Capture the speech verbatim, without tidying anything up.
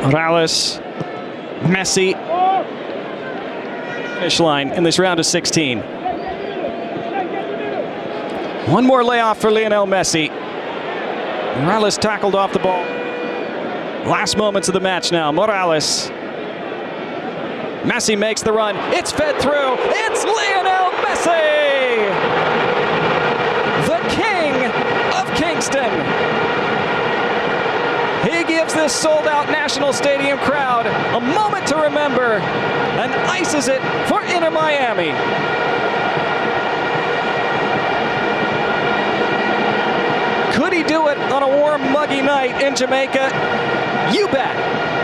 Morales, Messi, finish line in this round of sixteen. One more layoff for Lionel Messi. Morales tackled off the ball. Last moments of the match now. Morales. Messi makes the run. It's fed through. It's Lionel Messi! The king of Kingston. He gives this sold-out National Stadium crowd a moment to remember and ices it for Inter Miami. Could he do it on a warm, muggy night in Jamaica? You bet.